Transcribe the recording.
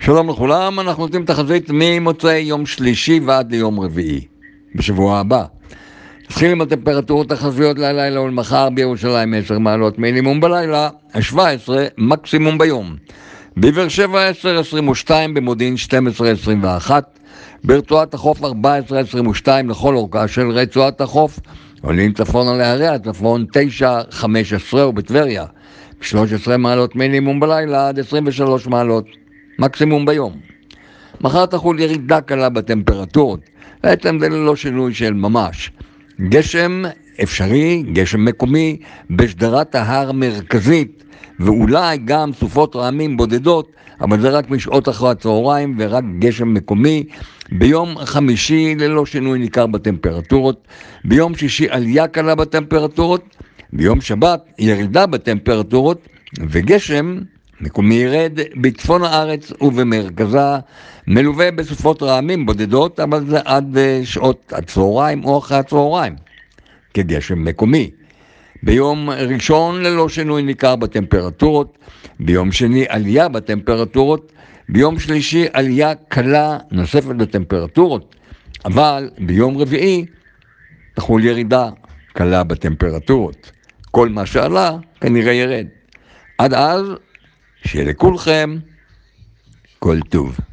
שלום לכולם, אנחנו נותנים תחזית ממוצאי יום שלישי ועד ליום רביעי בשבוע הבא. נתחיל עם הטמפרטורות החזויות ללילה ולמחר. בירושלים 10 מעלות מינימום בלילה, 17 מקסימום ביום. בבאר שבע 10-22, במודיעין 12-21, ברצועת החוף 14-22 לכל אורכה של רצועת החוף. עולים צפונה להרי הצפון 9-15, ובטבריה 13 מעלות מינימום בלילה עד 23 מעלות מקסימום ביום. מחר תחול ירידה קלה בטמפרטורות, בעצם זה ללא שינוי של ממש. גשם אפשרי, גשם מקומי בשדרת ההר מרכזית, ואולי גם סופות רעמים בודדות, אבל זה רק משעות אחר הצהריים ורק גשם מקומי. ביום חמישי ללא שינוי ניכר בטמפרטורות, ביום שישי עלייה קלה בטמפרטורות, ביום שבת ירידה בטמפרטורות וגשם מקומי ירד בצפון הארץ ובמרכזה, מלווה בסופות רעמים בודדות, אבל זה עד שעות הצהריים או אחרי הצהריים כגשם מקומי. ביום ראשון ללא שינוי ניכר בטמפרטורות, ביום שני עלייה בטמפרטורות, ביום שלישי עלייה קלה נוספת בטמפרטורות, אבל ביום רביעי תחול ירידה קלה בטמפרטורות. כל מה שעלה כנראה ירד. עד אז שיהיה לכולכם כל טוב.